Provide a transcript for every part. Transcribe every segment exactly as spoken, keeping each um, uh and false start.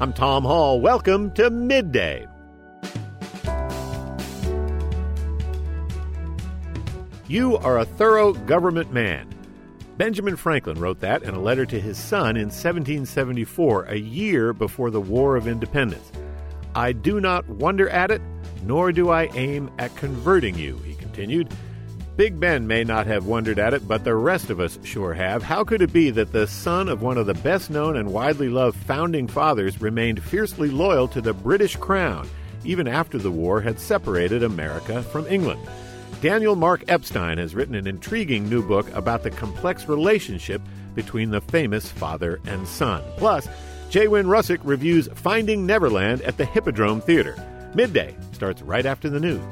I'm Tom Hall. Welcome to Midday. You are a thorough government man. Benjamin Franklin wrote that in a letter to his son in seventeen seventy-four, a year before the War of Independence. I do not wonder at it, nor do I aim at converting you, he continued. Big Ben may not have wondered at it, but the rest of us sure have. How could it be that the son of one of the best-known and widely loved founding fathers remained fiercely loyal to the British crown, even after the war had separated America from England? Daniel Mark Epstein has written an intriguing new book about the complex relationship between the famous father and son. Plus, Jay Wynn Russick reviews Finding Neverland at the Hippodrome Theater. Midday starts right after the news.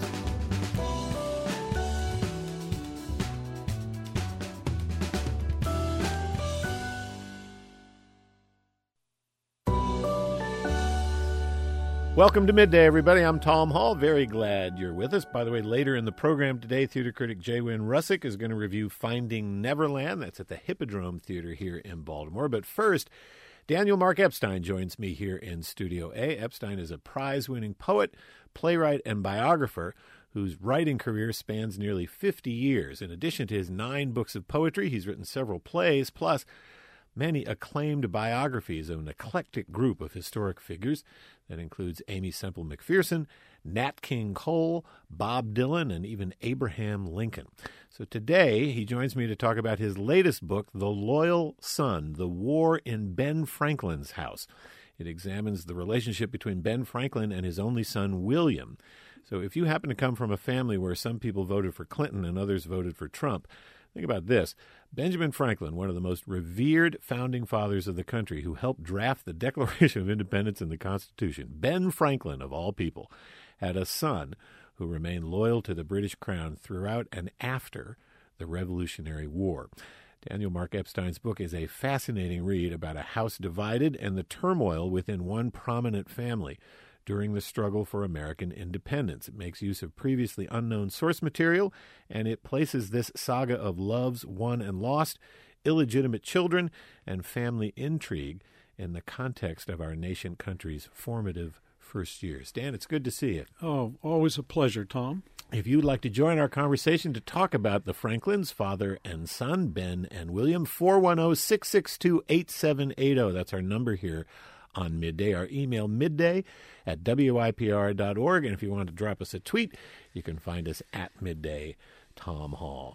Welcome to Midday, everybody. I'm Tom Hall. Very glad you're with us. By the way, later in the program today, theater critic Jay Wynn Russick is going to review Finding Neverland. That's at the Hippodrome Theater here in Baltimore. But first, Daniel Mark Epstein joins me here in Studio A. Epstein is a prize-winning poet, playwright, and biographer whose writing career spans nearly fifty years. In addition to his nine books of poetry, he's written several plays, plus many acclaimed biographies of an eclectic group of historic figures that includes Aimee Semple McPherson, Nat King Cole, Bob Dylan, and even Abraham Lincoln. So today he joins me to talk about his latest book, The Loyal Son, The War in Ben Franklin's House. It examines the relationship between Ben Franklin and his only son, William. So if you happen to come from a family where some people voted for Clinton and others voted for Trump, think about this. Benjamin Franklin, one of the most revered founding fathers of the country who helped draft the Declaration of Independence and the Constitution, Ben Franklin, of all people, had a son who remained loyal to the British crown throughout and after the Revolutionary War. Daniel Mark Epstein's book is a fascinating read about a house divided and the turmoil within one prominent family during the struggle for American independence. It makes use of previously unknown source material, and it places this saga of loves won and lost, illegitimate children, and family intrigue in the context of our nation country's formative first years. Dan, it's good to see you. Oh, always a pleasure, Tom. If you'd like to join our conversation to talk about the Franklins, father and son, Ben and William, four one zero, six six two, eight seven eight zero. That's our number here on Midday. Our email, midday at W I P R dot org. And if you want to drop us a tweet, you can find us at Midday Tom Hall.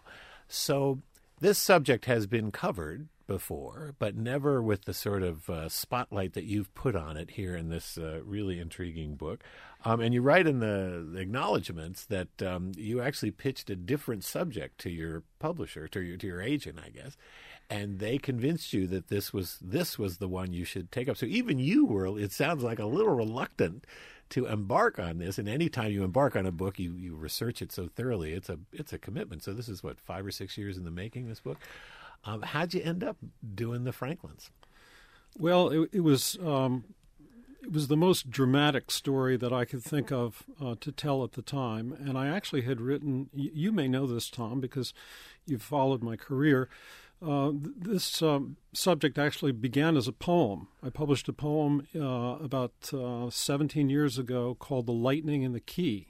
So this subject has been covered before, but never with the sort of uh, spotlight that you've put on it here in this uh, really intriguing book. Um, and you write in the acknowledgments that um, you actually pitched a different subject to your publisher, to your, to your agent, I guess, and they convinced you that this was this was the one you should take up. So even you were, it sounds like, a little reluctant to embark on this. And any time you embark on a book, you, you research it so thoroughly. It's a it's a commitment. So this is, what, five or six years in the making, this book? Um, how'd you end up doing the Franklins? Well, it, it was um, it was the most dramatic story that I could think of uh, to tell at the time. And I actually had written, you may know this, Tom, because you've followed my career. Uh, this um, subject actually began as a poem. I published a poem uh, about uh, seventeen years ago called The Lightning in the Key.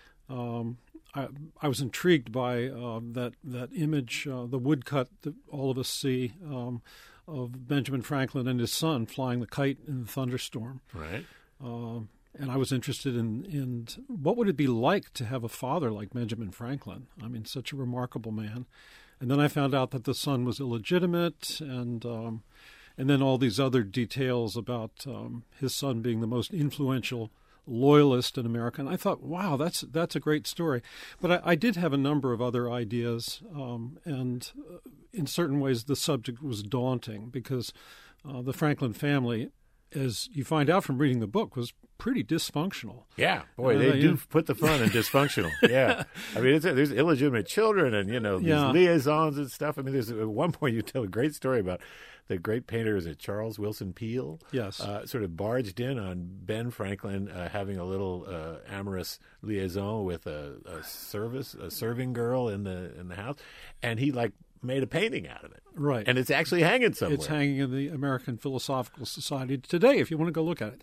Um, I, I was intrigued by uh, that that image, uh, the woodcut that all of us see um, of Benjamin Franklin and his son flying the kite in the thunderstorm. Right. Uh, and I was interested in, in what would it be like to have a father like Benjamin Franklin? I mean, such a remarkable man. And then I found out that the son was illegitimate, and um, and then all these other details about um, his son being the most influential loyalist in America. And I thought, wow, that's that's a great story. But I, I did have a number of other ideas, um, and in certain ways the subject was daunting because uh, the Franklin family, as you find out from reading the book, was pretty dysfunctional. Yeah, boy, uh, they you do know. put the fun in dysfunctional. Yeah, I mean, it's, there's illegitimate children and, you know, these Yeah. liaisons and stuff. I mean, there's at one point you tell a great story about the great painter, is it Charles Wilson Peale? Yes. Uh, sort of barged in on Ben Franklin uh, having a little uh, amorous liaison with a, a service, a serving girl in the in the house, and he like made a painting out of it. Right. And it's actually hanging somewhere. It's hanging in the American Philosophical Society today, if you want to go look at it.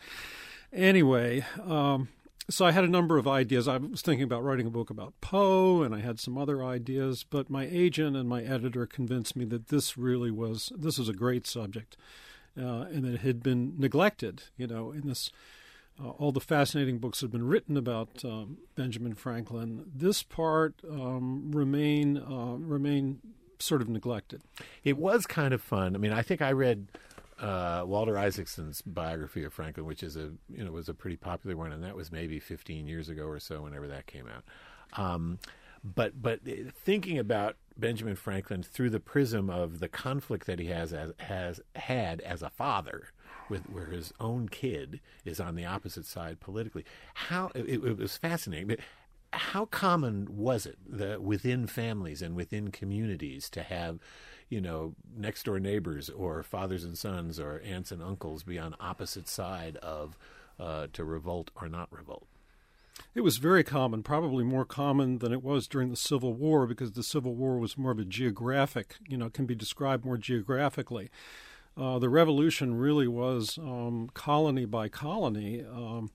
Anyway, um, so I had a number of ideas. I was thinking about writing a book about Poe, and I had some other ideas, but my agent and my editor convinced me that this really was, this was a great subject, uh, and that it had been neglected, you know, in this, uh, all the fascinating books have been written about um, Benjamin Franklin. This part um, remain, uh, remain sort of neglected. It was kind of fun. I mean, I think I read uh, Walter Isaacson's biography of Franklin, which is a you know was a pretty popular one, and that was maybe fifteen years ago or so, whenever that came out. Um, but but thinking about Benjamin Franklin through the prism of the conflict that he has as, has had as a father, with where his own kid is on the opposite side politically, how it, it was fascinating. But how common was it the, within families and within communities to have, you know, next door neighbors or fathers and sons or aunts and uncles be on opposite side of uh, to revolt or not revolt? It was very common, probably more common than it was during the Civil War, because the Civil War was more of a geographic, you know, can be described more geographically. Uh, the Revolution really was um, colony by colony, um,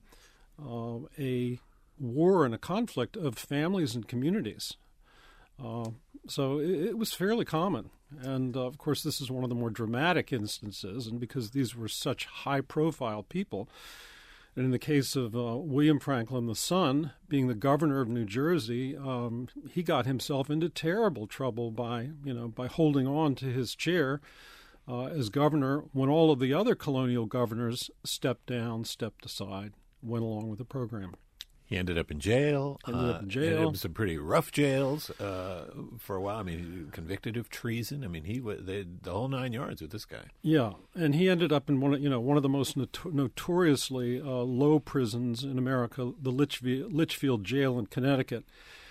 uh, a war and a conflict of families and communities. Uh, so it, it was fairly common. And, uh, of course, this is one of the more dramatic instances, and because these were such high-profile people. And in the case of uh, William Franklin, the son, being the governor of New Jersey, um, he got himself into terrible trouble by, you know, by holding on to his chair uh, as governor when all of the other colonial governors stepped down, stepped aside, went along with the program. He ended up in jail. Ended uh, up in jail. Ended up in some pretty rough jails uh, for a while. I mean, he was convicted of treason. I mean, he was they, the whole nine yards with this guy. Yeah, and he ended up in one of you know one of the most noto- notoriously uh, low prisons in America, the Litchfield, Litchfield Jail in Connecticut.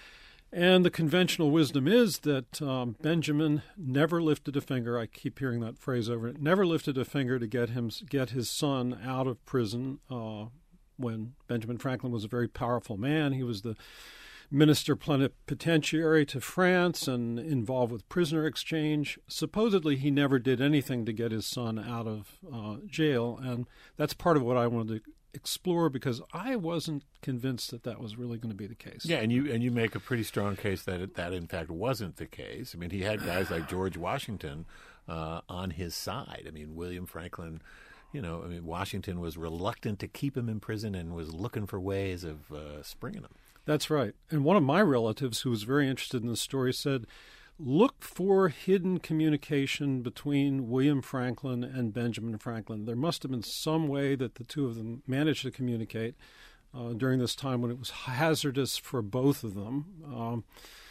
And the conventional wisdom is that um, Benjamin never lifted a finger. I keep hearing that phrase over it. Never lifted a finger to get him get his son out of prison. Uh, When Benjamin Franklin was a very powerful man, he was the minister plenipotentiary to France and involved with prisoner exchange. Supposedly, he never did anything to get his son out of uh, jail, and that's part of what I wanted to explore, because I wasn't convinced that that was really going to be the case. Yeah, and you and you make a pretty strong case that it, that in fact wasn't the case. I mean, he had guys like George Washington uh, on his side. I mean, William Franklin. You know, I mean, Washington was reluctant to keep him in prison and was looking for ways of uh, springing him. That's right. And one of my relatives who was very interested in the story said, look for hidden communication between William Franklin and Benjamin Franklin. There must have been some way that the two of them managed to communicate uh, during this time when it was hazardous for both of them. Um,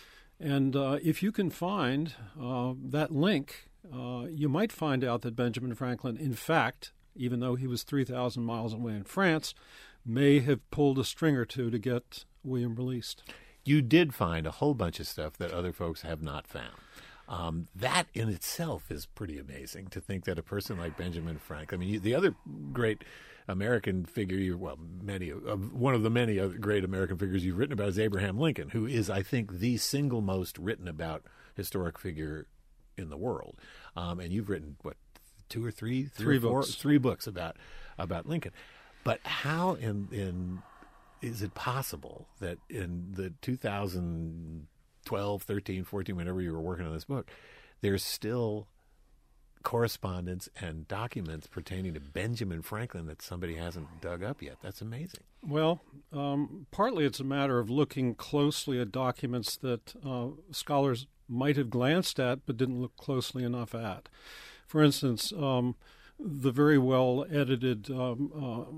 and uh, if you can find uh, that link, uh, you might find out that Benjamin Franklin, in fact, even though he was three thousand miles away in France, may have pulled a string or two to get William released. You did find a whole bunch of stuff that other folks have not found. Um, that in itself is pretty amazing, to think that a person like Benjamin Franklin, I mean, you, the other great American figure, you, well, many uh, one of the many other great American figures you've written about is Abraham Lincoln, who is, I think, the single most written about historic figure in the world. Um, and you've written, what, two or three, three, three or four, books, three books about about Lincoln. But how in in is it possible that in the two thousand twelve, thirteen, fourteen, whenever you were working on this book, there's still correspondence and documents pertaining to Benjamin Franklin that somebody hasn't dug up yet? That's amazing. Well, um, partly it's a matter of looking closely at documents that uh, scholars might have glanced at but didn't look closely enough at. For instance, um, the very well edited um,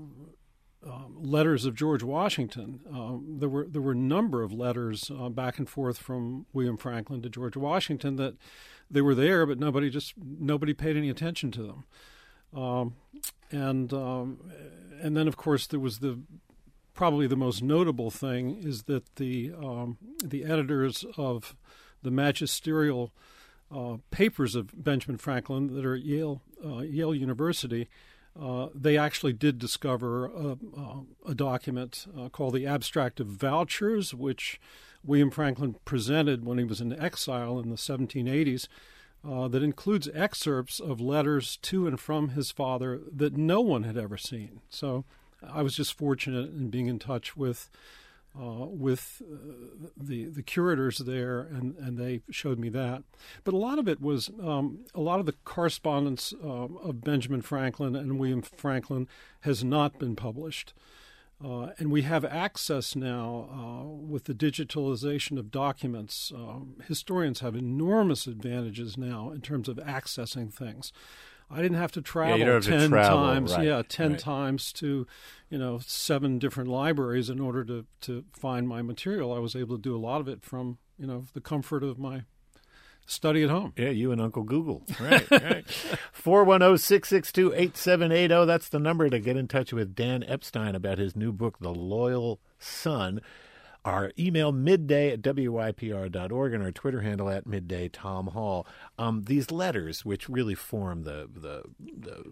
uh, uh, letters of George Washington. Um, there were there were a number of letters uh, back and forth from William Franklin to George Washington that they were there, but nobody just nobody paid any attention to them. Um, and um, and then of course there was the probably the most notable thing is that the um, the editors of the magisterial Uh, papers of Benjamin Franklin that are at Yale, uh, Yale University, uh, they actually did discover a, uh, a document uh, called the Abstract of Vouchers, which William Franklin presented when he was in exile in the seventeen eighties uh, that includes excerpts of letters to and from his father that no one had ever seen. So I was just fortunate in being in touch with uh, with uh, the the curators there, and, and they showed me that. But a lot of it was um, a lot of the correspondence uh, of Benjamin Franklin and William Franklin has not been published. Uh, and we have access now uh, with the digitalization of documents. Um, historians have enormous advantages now in terms of accessing things. I didn't have to travel yeah, you don't have ten to travel, times, right, yeah, ten right. times to, you know, seven different libraries in order to, to find my material. I was able to do a lot of it from, you know, the comfort of my study at home. Yeah, you and Uncle Google. Right, right. four one zero, six six two, eight seven eight zero. That's the number to get in touch with Dan Epstein about his new book, The Loyal Son. Our email, midday at W Y P R dot org, and our Twitter handle at midday Tom Hall. Um, these letters, which really form the the, the,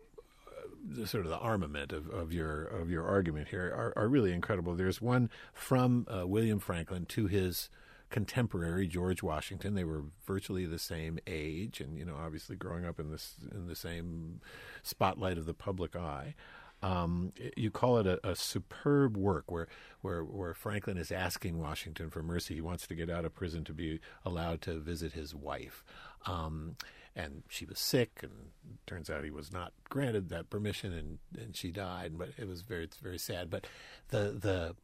the sort of the armament of, of your of your argument here, are, are really incredible. There's one from uh, William Franklin to his contemporary George Washington. They were virtually the same age, and you know, obviously growing up in this in the same spotlight of the public eye. Um, you call it a, a superb work where, where where Franklin is asking Washington for mercy. He wants to get out of prison to be allowed to visit his wife. Um, and she was sick, and it turns out he was not granted that permission, and, and she died. But it was very it's very sad. But the the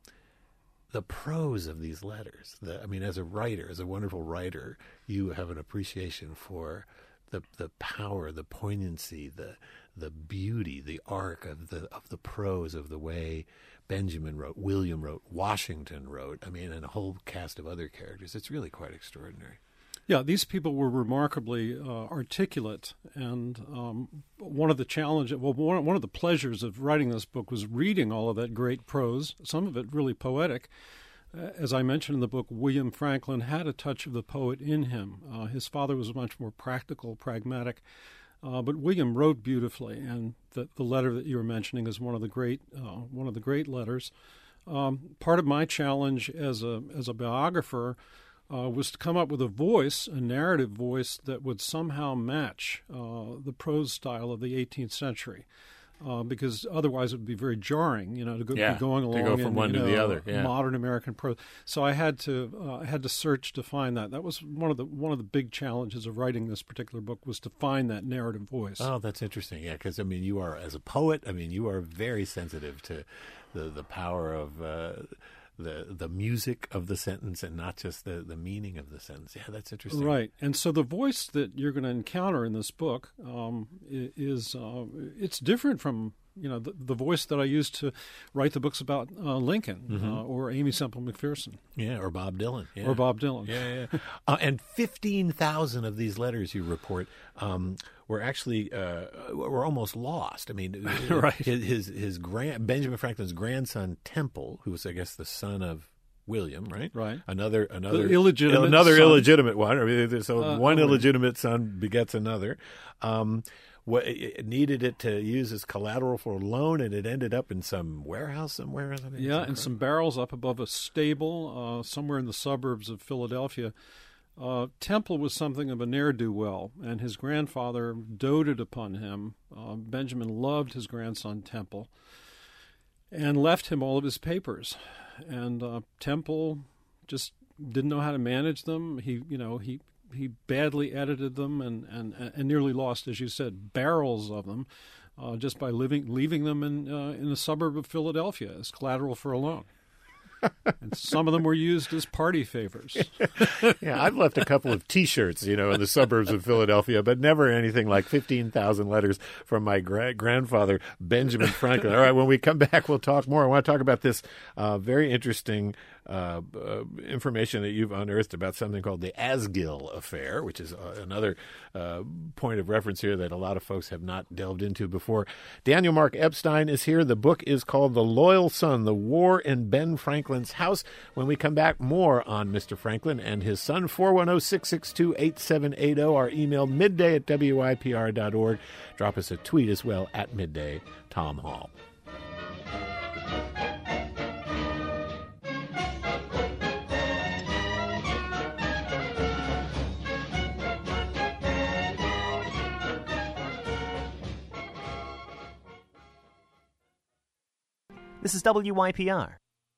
the prose of these letters, the, I mean, as a writer, as a wonderful writer, you have an appreciation for the the power, the poignancy, the the beauty, the arc of the of the prose of the way Benjamin wrote, William wrote, Washington wrote. I mean, and a whole cast of other characters. It's really quite extraordinary. Yeah, these people were remarkably uh, articulate, and um, one of the challenges, well, one, one of the pleasures of writing this book was reading all of that great prose, some of it really poetic. Uh, as I mentioned in the book, William Franklin had a touch of the poet in him. Uh, his father was much more practical, pragmatic, uh, but William wrote beautifully, and the, the letter that you were mentioning is one of the great, uh, one of the great letters. Um, part of my challenge as a as a biographer Uh, was to come up with a voice, a narrative voice, that would somehow match uh, the prose style of the eighteenth century, uh, because otherwise it would be very jarring, you know, to go yeah, be going along to go from in, one you to know, the other. Yeah. Modern American prose. So I had to uh, I had to search to find that. That was one of the one of the big challenges of writing this particular book, was to find that narrative voice. Oh, that's interesting. Yeah, because I mean, you are, as a poet, I mean, you are very sensitive to the the power of. Uh, The, the music of the sentence and not just the, the meaning of the sentence. Yeah, that's interesting. Right. And so the voice that you're going to encounter in this book um, is uh, it's different from, you know, the, the voice that I used to write the books about uh, Lincoln mm-hmm. uh, or Amy Semple McPherson. Yeah, or Bob Dylan. Yeah. Or Bob Dylan. Yeah, yeah. uh, and fifteen thousand of these letters you report um, were actually uh, were almost lost. I mean, right. his his, his grand, Benjamin Franklin's grandson Temple, who was, I guess, the son of William, right? Right. Another another the illegitimate another son. illegitimate one. I mean, so uh, one oh, illegitimate son begets another. Um, what it needed it to use as collateral for a loan, and it ended up in some warehouse somewhere. Or something. Yeah, and some barrels up above a stable uh, somewhere in the suburbs of Philadelphia. Uh, Temple was something of a ne'er-do-well, and his grandfather doted upon him. Uh, Benjamin loved his grandson Temple, and left him all of his papers. And uh, Temple just didn't know how to manage them. He, you know, he he badly edited them, and, and, and nearly lost, as you said, barrels of them, uh, just by living leaving them in uh, in a suburb of Philadelphia as collateral for a loan. And some of them were used as party favors. Yeah, I've left a couple of T-shirts, you know, in the suburbs of Philadelphia, but never anything like fifteen thousand letters from my gra- grandfather, Benjamin Franklin. All right, when we come back, we'll talk more. I want to talk about this uh, very interesting uh, uh, information that you've unearthed about something called the Asgill Affair, which is uh, another uh, point of reference here that a lot of folks have not delved into before. Daniel Mark Epstein is here. The book is called The Loyal Son, The War in Ben Franklin's House. When we come back, more on Mister Franklin and his son. Four one zero, six six two, eight seven eight zero. Our email, midday at W Y P R dot org. Drop us a tweet as well, at Midday Tom Hall. This is W Y P R.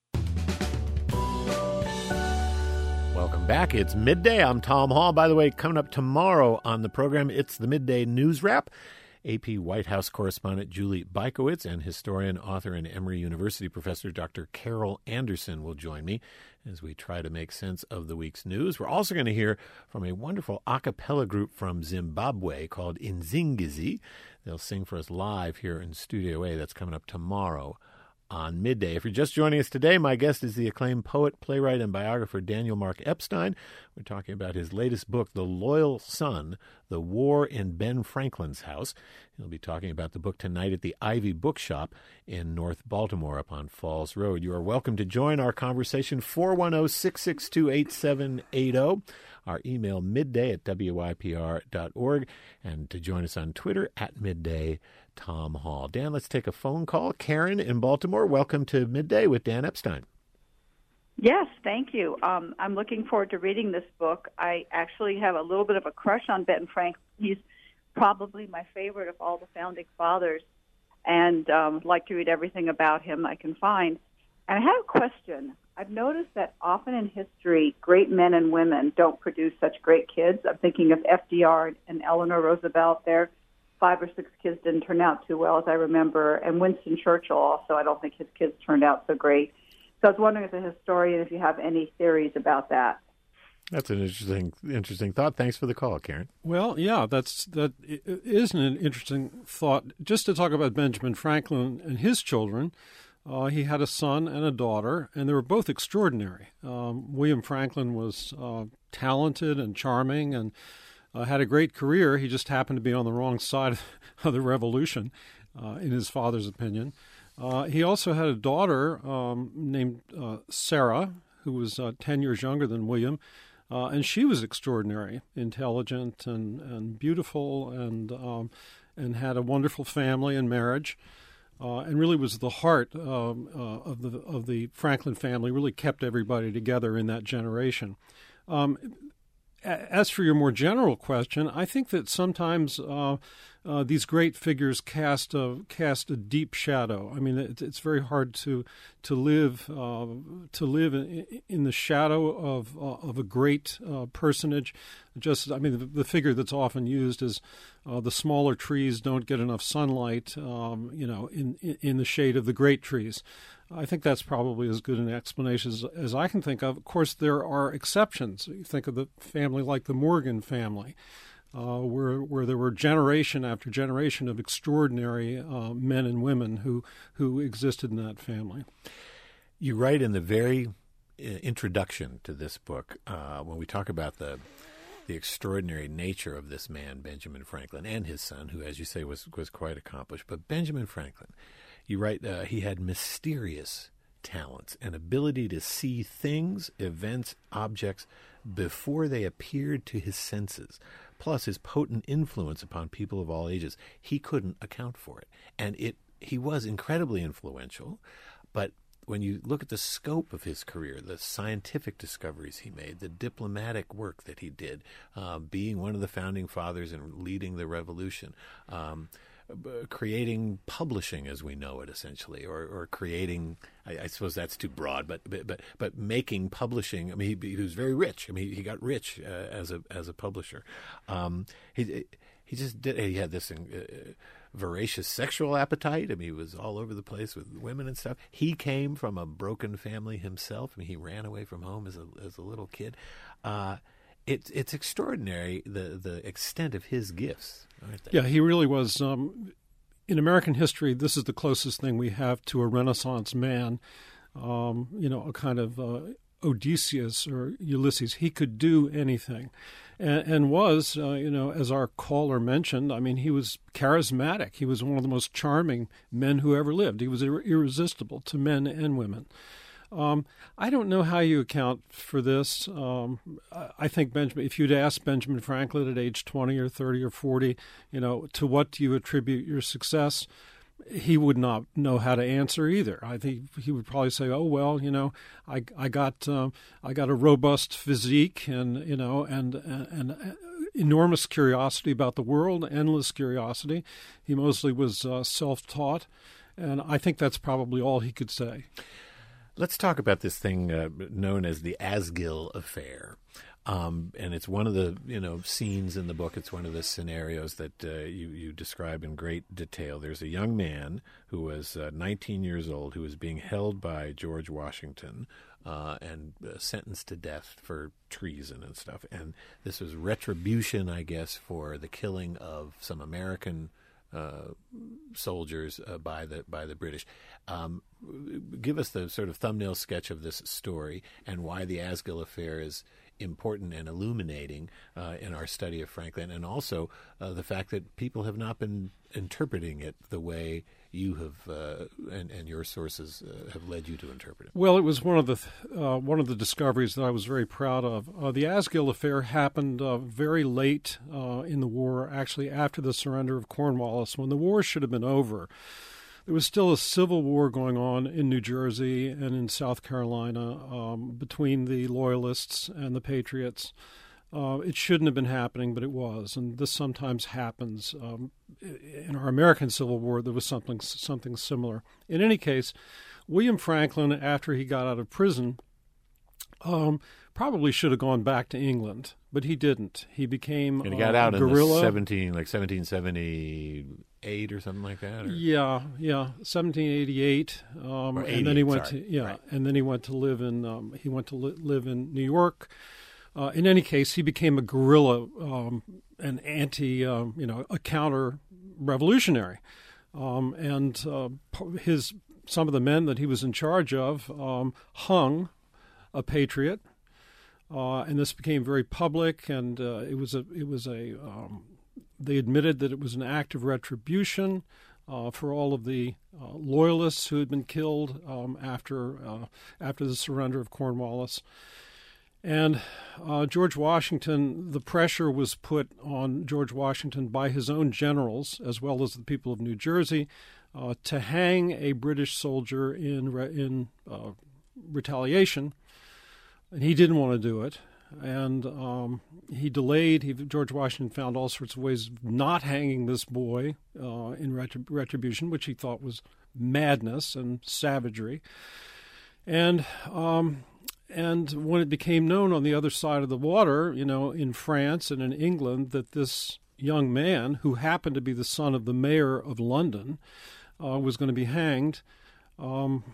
Welcome back. It's midday. I'm Tom Hall. By the way, coming up tomorrow on the program, it's the Midday News Wrap. A P White House correspondent Julie Bykowitz and historian, author, and Emory University professor Doctor Carol Anderson will join me as we try to make sense of the week's news. We're also going to hear from a wonderful a cappella group from Zimbabwe called Inzingizi. They'll sing for us live here in Studio A. That's coming up tomorrow on Midday. If you're just joining us today, my guest is the acclaimed poet, playwright, and biographer Daniel Mark Epstein. We're talking about his latest book, The Loyal Son, The War in Ben Franklin's House. He'll be talking about the book tonight at the Ivy Bookshop in North Baltimore up on Falls Road. You are welcome to join our conversation, four one zero, six six two, eight seven eight zero. Our email, midday at W Y P R dot org, and to join us on Twitter, at Midday Tom Hall. Dan, let's take a phone call. Karen in Baltimore, welcome to Midday with Dan Epstein. Yes, thank you. Um, I'm looking forward to reading this book. I actually have a little bit of a crush on Ben Franklin. He's probably my favorite of all the founding fathers, and um, like to read everything about him I can find. And I have a question. I've noticed that often in history, great men and women don't produce such great kids. I'm thinking of F D R and Eleanor Roosevelt. Their five or six kids didn't turn out too well, as I remember. And Winston Churchill also, I don't think his kids turned out so great. So I was wondering, as a historian, if you have any theories about that. That's an interesting, interesting thought. Thanks for the call, Karen. Well, yeah, that's that is an interesting thought. Just to talk about Benjamin Franklin and his children, uh, he had a son and a daughter, and they were both extraordinary. Um, William Franklin was uh, talented and charming and uh, had a great career. He just happened to be on the wrong side of the Revolution, uh, in his father's opinion. Uh, he also had a daughter um, named uh, Sarah, who was uh, ten years younger than William, uh, and she was extraordinary, intelligent and, and beautiful, and um, and had a wonderful family and marriage, uh, and really was the heart um, uh, of the of the Franklin family. Really kept everybody together in that generation. Um, as for your more general question, I think that sometimes Uh, Uh, these great figures cast a cast a deep shadow. I mean, it, it's very hard to to live uh, to live in, in the shadow of uh, of a great uh, personage. Just, I mean, the, the figure that's often used is uh, the smaller trees don't get enough sunlight, um, you know, in in the shade of the great trees. I think that's probably as good an explanation as, as I can think of. Of course, there are exceptions. You think of the family like the Morgan family. Uh, where where there were generation after generation of extraordinary uh, men and women who who existed in that family. You write in the very introduction to this book, uh, when we talk about the the extraordinary nature of this man, Benjamin Franklin, and his son, who, as you say, was was quite accomplished. But Benjamin Franklin, you write, uh, he had mysterious talents and ability to see things, events, objects before they appeared to his senses. Plus his potent influence upon people of all ages. He couldn't account for it. And it he was incredibly influential, but when you look at the scope of his career, the scientific discoveries he made, the diplomatic work that he did, uh, being one of the founding fathers and leading the revolution, um, creating publishing as we know it, essentially, or, or creating, I, I suppose that's too broad, but but but, but making publishing. I mean, he, he was very rich. I mean, he, he got rich uh, as a as a publisher. Um, he he just did. He had this uh, voracious sexual appetite. I mean, he was all over the place with women and stuff. He came from a broken family himself. I mean, he ran away from home as a as a little kid. Uh, It's it's extraordinary the, the extent of his gifts. Aren't they? Yeah, he really was. Um, in American history, this is the closest thing we have to a Renaissance man. Um, you know, a kind of uh, Odysseus or Ulysses. He could do anything, and, and was uh, you know, as our caller mentioned. I mean, he was charismatic. He was one of the most charming men who ever lived. He was ir- irresistible to men and women. Um, I don't know how you account for this. Um, I think Benjamin, if you'd asked Benjamin Franklin at age twenty or thirty or forty, you know, to what do you attribute your success, he would not know how to answer either. I think he would probably say, "Oh well, you know, I I got uh, I got a robust physique and you know and and." and enormous curiosity about the world, endless curiosity. He mostly was uh, self-taught. And I think that's probably all he could say. Let's talk about this thing uh, known as the Asgill Affair. Um, and it's one of the, you know, scenes in the book. It's one of the scenarios that uh, you, you describe in great detail. There's a young man who was uh, nineteen years old who was being held by George Washington uh, and uh, sentenced to death for treason and stuff. And this was retribution, I guess, for the killing of some American uh, soldiers uh, by the by the British. Um, give us the sort of thumbnail sketch of this story and why the Asgill Affair is important and illuminating uh, in our study of Franklin, and also uh, the fact that people have not been interpreting it the way you have uh, and, and your sources uh, have led you to interpret it. Well, it was one of the uh, one of the discoveries that I was very proud of. Uh, the Asgill Affair happened uh, very late uh, in the war, actually after the surrender of Cornwallis, when the war should have been over. There was still a civil war going on in New Jersey and in South Carolina um, between the Loyalists and the Patriots. Uh, it shouldn't have been happening, but it was, and this sometimes happens. Um, in our American Civil War, there was something something similar. In any case, William Franklin, after he got out of prison, um, probably should have gone back to England, but he didn't. He became and he got uh, out a in guerrilla. the seventeen, like seventeen seventy-eight or something like that. Or? Yeah, yeah, seventeen eighty-eight, um, or and then he went sorry. to yeah, right. and then he went to live in um, he went to li- live in New York. Uh, in any case, he became a guerrilla, um, an anti, um, you know, a counter revolutionary, um, and uh, his some of the men that he was in charge of um, hung a patriot, uh, and this became very public, and uh, it was a it was a um, they admitted that it was an act of retribution uh, for all of the uh, loyalists who had been killed um, after uh, after the surrender of Cornwallis. And uh, George Washington, the pressure was put on George Washington by his own generals, as well as the people of New Jersey, uh, to hang a British soldier in re- in uh, retaliation. And he didn't want to do it. And um, he delayed. He, George Washington found all sorts of ways of not hanging this boy uh, in retrib- retribution, which he thought was madness and savagery. And... Um, And when it became known on the other side of the water, you know, in France and in England, that this young man, who happened to be the son of the mayor of London, uh, was going to be hanged, um,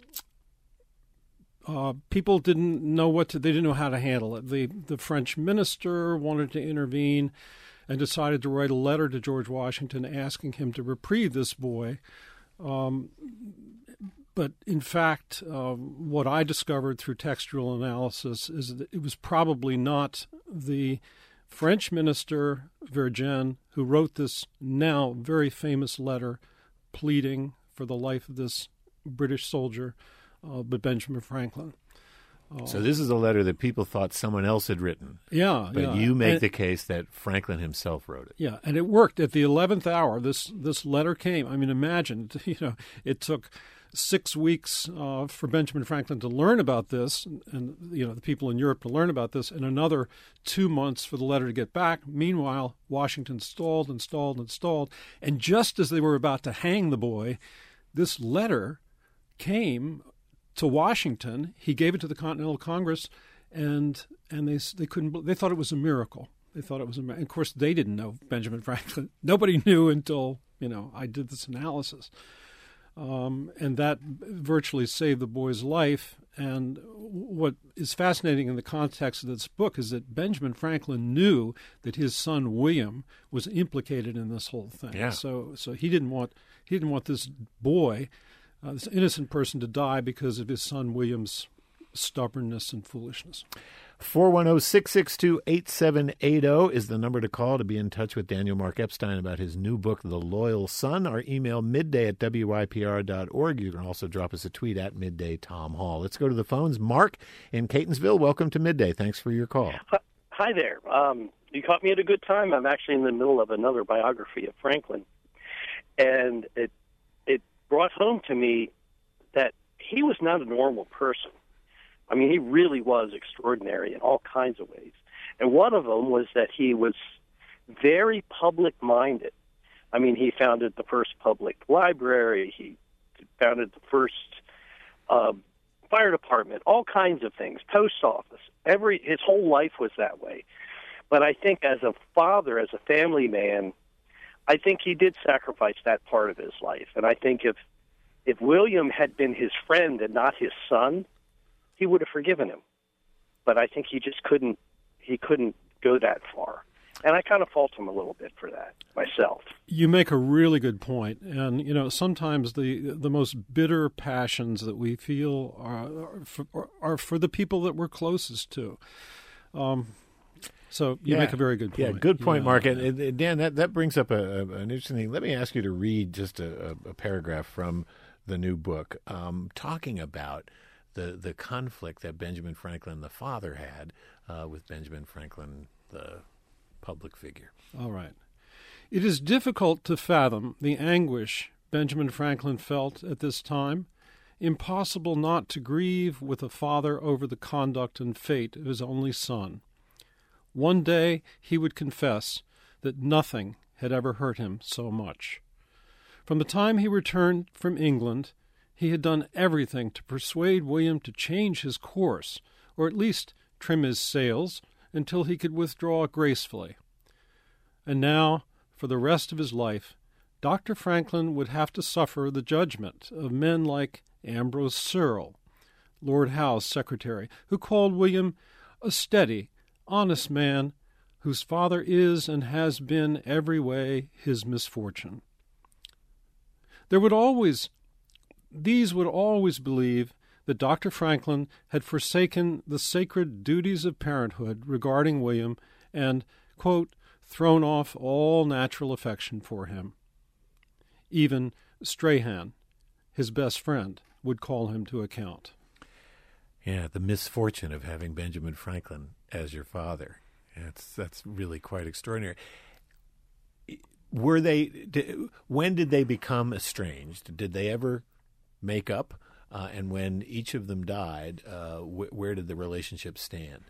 uh, people didn't know what to, they didn't know how to handle it. The, the French minister wanted to intervene and decided to write a letter to George Washington asking him to reprieve this boy. Um, But in fact, uh, what I discovered through textual analysis is that it was probably not the French minister, Vergennes, who wrote this now very famous letter pleading for the life of this British soldier, uh, but Benjamin Franklin. Uh, so this is a letter that people thought someone else had written. Yeah, But yeah. you make and, the case that Franklin himself wrote it. Yeah, and it worked. At the eleventh hour, this this letter came. I mean, imagine, you know, it took six weeks uh, for Benjamin Franklin to learn about this, and, and you know the people in Europe to learn about this, and another two months for the letter to get back. Meanwhile, Washington stalled and stalled and stalled, and just as they were about to hang the boy, this letter came to Washington. He gave it to the Continental Congress, and and they they couldn't. They thought it was a miracle. They thought it was a miracle. Of course, they didn't know Benjamin Franklin. Nobody knew until you know I did this analysis. Um, and that virtually saved the boy's life. And what is fascinating in the context of this book is that Benjamin Franklin knew that his son William was implicated in this whole thing. Yeah. So, so he didn't want he didn't want this boy, uh, this innocent person, to die because of his son William's stubbornness and foolishness. four one zero, six six two, eight seven eight zero is the number to call to be in touch with Daniel Mark Epstein about his new book, The Loyal Son. Our email, midday at W Y P R dot org. You can also drop us a tweet at Midday Tom Hall. Let's go to the phones. Mark in Catonsville, welcome to Midday. Thanks for your call. Hi there. Um, you caught me at a good time. I'm actually in the middle of another biography of Franklin. And it it brought home to me that he was not a normal person. I mean, he really was extraordinary in all kinds of ways. And one of them was that he was very public-minded. I mean, he founded the first public library. He founded the first uh, fire department, all kinds of things, post office. Every his whole life was that way. But I think as a father, as a family man, I think he did sacrifice that part of his life. And I think if if William had been his friend and not his son, he would have forgiven him. But I think he just couldn't he couldn't go that far. And I kind of fault him a little bit for that myself. You make a really good point. And, you know, sometimes the the most bitter passions that we feel are, are, for, are for the people that we're closest to. Um, so you yeah. make a very good point. Yeah, good point, yeah. Mark. And, and Dan, that, that brings up a, a, an interesting thing. Let me ask you to read just a, a paragraph from the new book um, talking about the, the conflict that Benjamin Franklin, the father, had uh, with Benjamin Franklin, the public figure. All right. It is difficult to fathom the anguish Benjamin Franklin felt at this time. Impossible not to grieve with a father over the conduct and fate of his only son. One day he would confess that nothing had ever hurt him so much. From the time he returned from England, he had done everything to persuade William to change his course, or at least trim his sails, until he could withdraw gracefully. And now, for the rest of his life, Doctor Franklin would have to suffer the judgment of men like Ambrose Searle, Lord Howe's secretary, who called William a steady, honest man whose father is and has been every way his misfortune. There would always, these would always believe that Doctor Franklin had forsaken the sacred duties of parenthood regarding William and, quote, thrown off all natural affection for him. Even Strahan, his best friend, would call him to account. Yeah, the misfortune of having Benjamin Franklin as your father. That's that's really quite extraordinary. Were they? Did, when did they become estranged? Did they ever make up? Uh, and when each of them died, uh, wh- where did the relationship stand?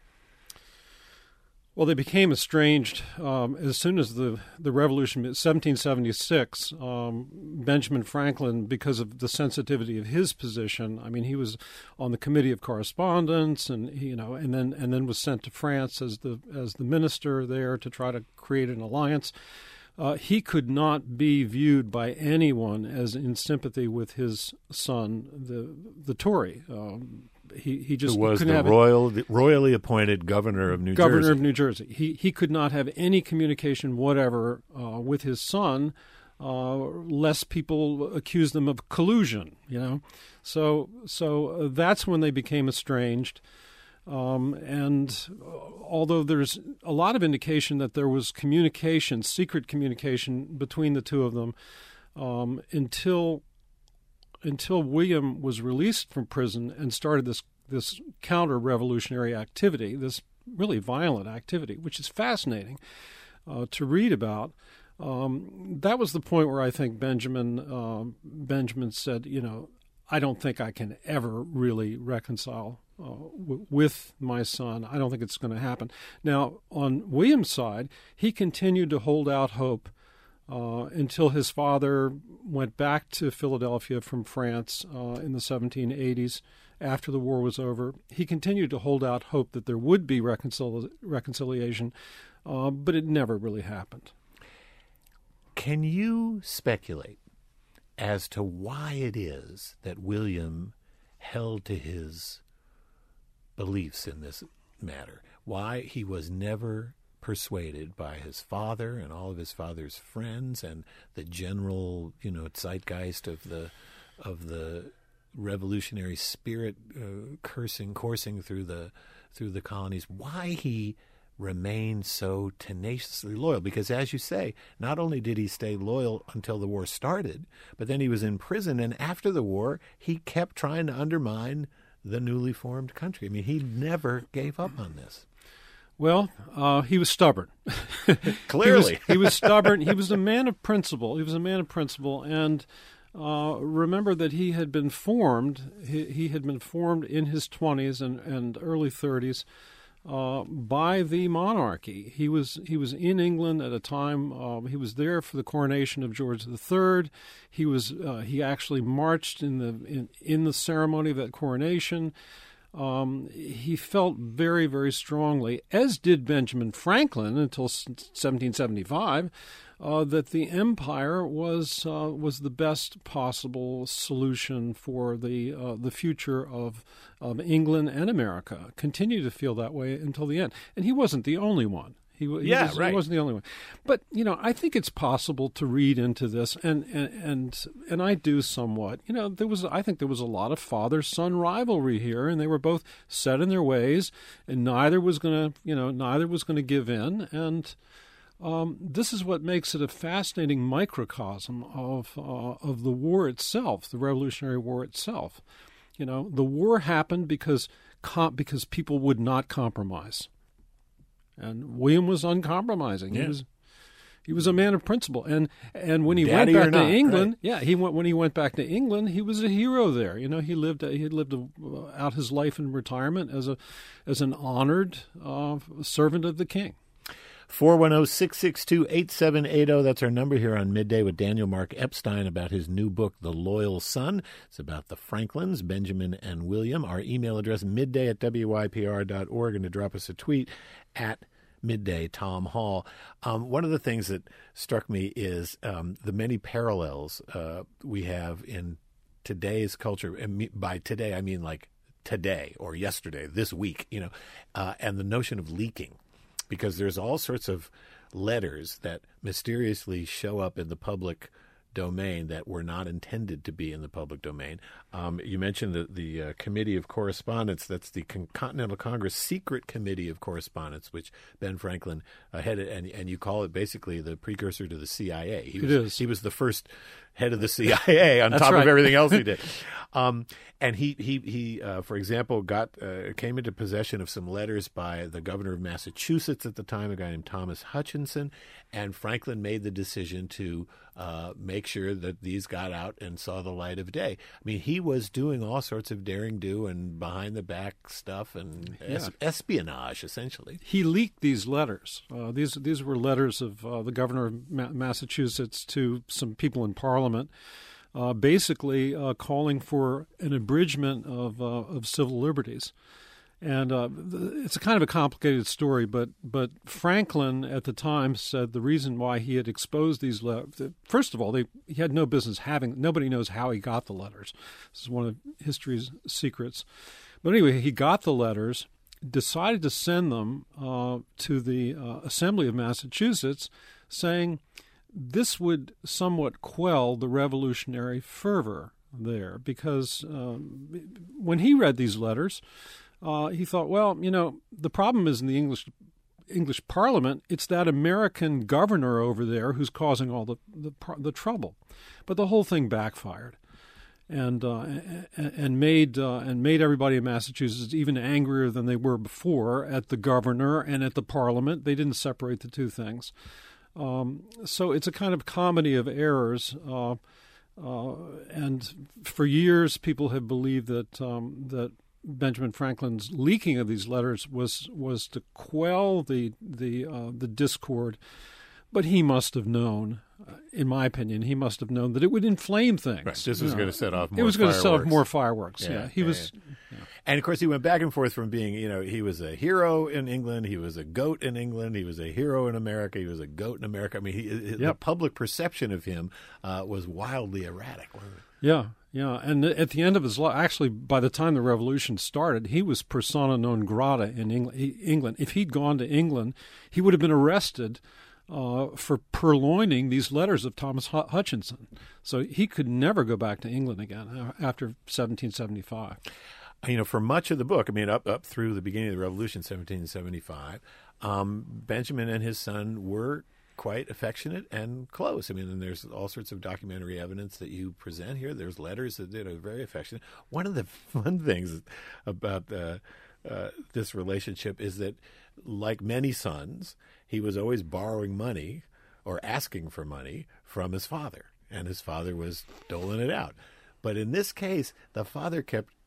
Well, they became estranged um, as soon as the, the revolution, seventeen seventy-six, um, Benjamin Franklin, because of the sensitivity of his position, I mean, he was on the Committee of Correspondence, and he, you know, and then and then was sent to France as the as the minister there to try to create an alliance. Uh, he could not be viewed by anyone as in sympathy with his son, the the Tory. Um, he he just Who was couldn't the have royal, the royally appointed governor of New governor Jersey. of New Jersey. He he could not have any communication whatever uh, with his son, uh, lest people accuse them of collusion. You know, so so uh, that's when they became estranged. Um, and although there's a lot of indication that there was communication, secret communication between the two of them, um, until until William was released from prison and started this this counter-revolutionary activity, this really violent activity, which is fascinating uh, to read about. Um, that was the point where I think Benjamin uh, Benjamin said, you know, I don't think I can ever really reconcile Uh, w- with my son. I don't think it's going to happen. Now, on William's side, he continued to hold out hope uh, until his father went back to Philadelphia from France uh, in the seventeen eighties after the war was over. He continued to hold out hope that there would be reconcil- reconciliation, uh, but it never really happened. Can you speculate as to why it is that William held to his beliefs in this matter, why he was never persuaded by his father and all of his father's friends and the general, you know, zeitgeist of the of the revolutionary spirit uh, cursing coursing through the through the colonies, why he remained so tenaciously loyal? Because, as you say, not only did he stay loyal until the war started, but then he was in prison, and after the war he kept trying to undermine the newly formed country. I mean, he never gave up on this. Well, uh, he was stubborn. Clearly. he, was, he was stubborn. He was a man of principle. He was a man of principle. And uh, remember that he had been formed, he, he had been formed in his twenties and, and early thirties uh, by the monarchy. He was he was in England at a time. Uh, he was there for the coronation of George the Third. He was uh, he actually marched in the in, in the ceremony of that coronation. Um, he felt very, very strongly, as did Benjamin Franklin until seventeen seventy-five, uh, that the empire was uh, was the best possible solution for the uh, the future of of England and America. Continued to feel that way until the end, and he wasn't the only one. He, he, yeah, was, right. he wasn't the only one. But, you know, I think it's possible to read into this, and, and and and I do somewhat. You know, there was I think there was a lot of father-son rivalry here, and they were both set in their ways, and neither was going to, you know, neither was going to give in. And um, this is what makes it a fascinating microcosm of uh, of the war itself, the Revolutionary War itself. You know, the war happened because com- because people would not compromise. And William was uncompromising. Yeah. He was he was a man of principle. And and when he Daddy went or back to not, England, right. yeah, he went when he went back to England, he was a hero there. You know, he lived he had lived a, out his life in retirement as a as an honored uh, servant of the king. four one zero, six six two, eight seven eight zero. That's our number here on Midday with Daniel Mark Epstein about his new book, The Loyal Son. It's about the Franklins, Benjamin and William. Our email address, midday at W Y P R dot org, and to drop us a tweet at Midday Tom Hall. Um, one of the things that struck me is um, the many parallels uh, we have in today's culture. And by today, I mean like today or yesterday, this week, you know, uh, and the notion of leaking. Because there's all sorts of letters that mysteriously show up in the public domain that were not intended to be in the public domain. Um, you mentioned the, the uh, Committee of Correspondence. That's the Con- Continental Congress Secret Committee of Correspondence, which Ben Franklin uh, headed, and, and you call it basically the precursor to the C I A. He It was, is. He was the first head of the C I A on That's top right. of everything else he did. Um, and he, he, he uh, for example, got uh, came into possession of some letters by the governor of Massachusetts at the time, a guy named Thomas Hutchinson, and Franklin made the decision to uh, make sure that these got out and saw the light of day. I mean, he was doing all sorts of daring-do and behind-the-back stuff and Yeah. es- espionage, essentially. He leaked these letters. Uh, these these were letters of uh, the governor of Ma- Massachusetts to some people in Parliament, uh, basically uh, calling for an abridgment of uh, of civil liberties. And uh, it's a kind of a complicated story, but but Franklin at the time said the reason why he had exposed these letters, first of all, they, he had no business having, nobody knows how he got the letters. This is one of history's secrets. But anyway, he got the letters, decided to send them uh, to the uh, Assembly of Massachusetts, saying this would somewhat quell the revolutionary fervor there, because um, when he read these letters, uh, he thought, well, you know, the problem is in the English English Parliament, it's that American governor over there who's causing all the the, the trouble. But the whole thing backfired. And uh, and made uh, and made everybody in Massachusetts even angrier than they were before at the governor and at the Parliament. They didn't separate the two things. Um, so it's a kind of comedy of errors. Uh, uh, and for years, people have believed that um, that Benjamin Franklin's leaking of these letters was was to quell the the uh, the discord. But he must have known, uh, in my opinion, he must have known that it would inflame things. Right. This was going to set off more It was going to set off fireworks. more fireworks. Yeah, Yeah, he yeah, was. yeah. And, of course, he went back and forth from being, you know, he was a hero in England, he was a goat in England, he was a hero in America, he was a goat in America. I mean, he, the Yep. public perception of him uh, was wildly erratic. Wasn't it? Yeah, yeah. And at the end of his life, actually, by the time the revolution started, he was persona non grata in England. England. If he'd gone to England, he would have been arrested uh, for purloining these letters of Thomas Hutchinson. So he could never go back to England again after seventeen seventy-five. You know, for much of the book, I mean, up up through the beginning of the Revolution, seventeen seventy-five, um, Benjamin and his son were quite affectionate and close. I mean, and there's all sorts of documentary evidence that you present here. There's letters that you know, very affectionate. One of the fun things about uh, uh, this relationship is that, like many sons, he was always borrowing money or asking for money from his father, and his father was doling it out. But in this case, the father kept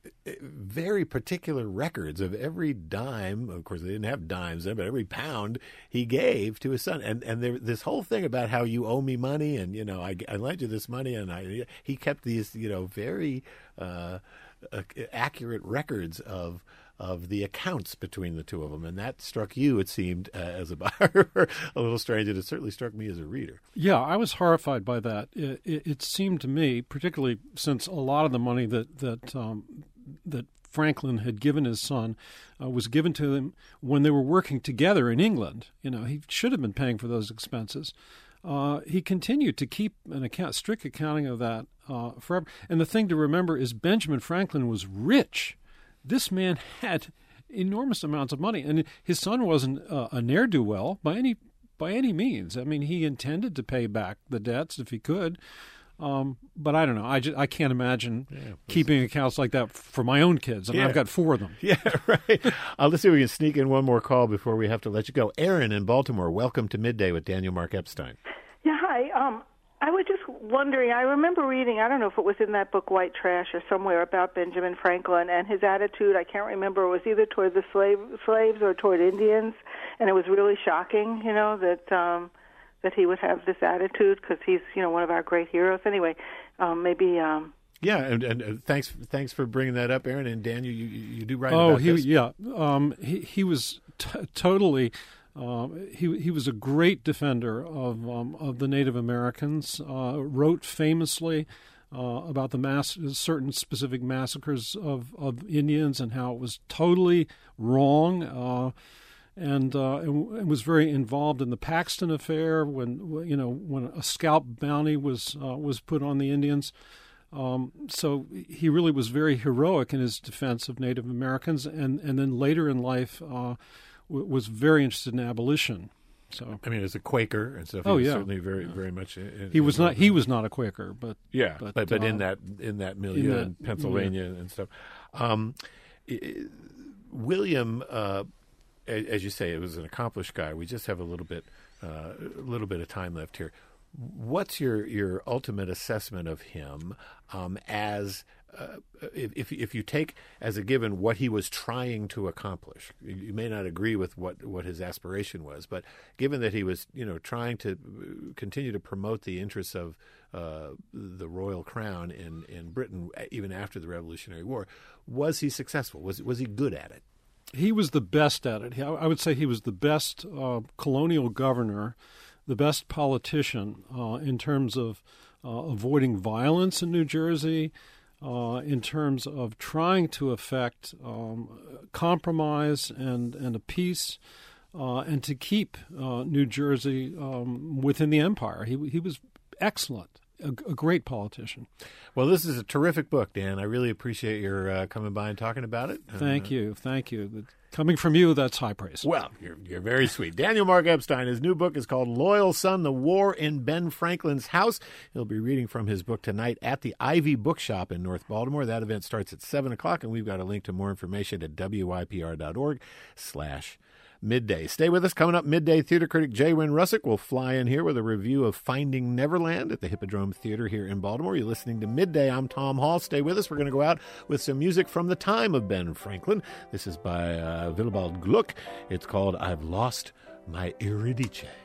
very particular records of every dime. Of course, they didn't have dimes then, but every pound he gave to his son. And and there, this whole thing about how you owe me money, and you know, I, I lent you this money, and I he kept these, you know, very uh, uh, accurate records of. of the accounts between the two of them. And that struck you, it seemed, uh, as a buyer, a little strange, and it certainly struck me as a reader. Yeah, I was horrified by that. It, it, it seemed to me, particularly since a lot of the money that that um, that Franklin had given his son uh, was given to him when they were working together in England. You know, he should have been paying for those expenses. Uh, he continued to keep an account, strict accounting of that uh, forever. And the thing to remember is Benjamin Franklin was rich. This man had enormous amounts of money, and his son wasn't uh, a ne'er-do-well by any by any means. I mean, he intended to pay back the debts if he could, um, but I don't know. I, just, I can't imagine yeah, keeping accounts like that for my own kids, and yeah. I've got four of them. Yeah, right. uh, let's see if we can sneak in one more call before we have to let you go. Aaron in Baltimore, welcome to Midday with Daniel Mark Epstein. Yeah, hi. Um, I was just wondering, I remember reading, I don't know if it was in that book White Trash or somewhere, about Benjamin Franklin and his attitude. I can't remember. It was either toward the slave, slaves or toward Indians, and it was really shocking, you know, that um, that he would have this attitude because he's, you know, one of our great heroes. Anyway, um, maybe... Um, yeah, and, and uh, thanks thanks for bringing that up, Aaron. And Daniel, you, you, you do write oh, about he, this. yeah. Um, he, he was t- totally... Uh, he he was a great defender of um, of the Native Americans. Uh, wrote famously uh, about the mass certain specific massacres of, of Indians and how it was totally wrong. Uh, and, uh, and and was very involved in the Paxton affair when you know when a scalp bounty was uh, was put on the Indians. Um, so he really was very heroic in his defense of Native Americans, and and then later in life. Uh, was very interested in abolition. So I mean, as a Quaker and stuff, he oh, was yeah. certainly very, very much. In, he was not. He was not a Quaker, but yeah, but but, but uh, in that in that milieu in, that, in Pennsylvania yeah. and stuff. Um, it, William, uh, as you say, it was an accomplished guy. We just have a little bit, uh, a little bit of time left here. What's your your ultimate assessment of him um, as? Uh, if if you take as a given what he was trying to accomplish, you may not agree with what, what his aspiration was, but given that he was, you know, trying to continue to promote the interests of uh, the royal crown in, in Britain even after the Revolutionary War, was he successful? Was was he good at it? He was the best at it. I would say he was the best uh, colonial governor, the best politician uh, in terms of uh, avoiding violence in New Jersey. Uh, in terms of trying to effect um, compromise and, and a peace, uh, and to keep uh, New Jersey um, within the empire. He he was excellent, a, a great politician. Well, this is a terrific book, Dan. I really appreciate your uh, coming by and talking about it. Thank uh, you. Thank you. Coming from you, that's high praise. Well, you're, you're very sweet. Daniel Mark Epstein, his new book is called Loyal Son, The War in Ben Franklin's House. He'll be reading from his book tonight at the Ivy Bookshop in North Baltimore. That event starts at seven o'clock, and we've got a link to more information at W Y P R dot org slash midday. Stay with us. Coming up, Midday theater critic Jay Wynn Russick will fly in here with a review of Finding Neverland at the Hippodrome Theater here in Baltimore. You're listening to Midday. I'm Tom Hall. Stay with us. We're going to go out with some music from the time of Ben Franklin. This is by uh, Willibald Gluck. It's called I've Lost My Eurydice.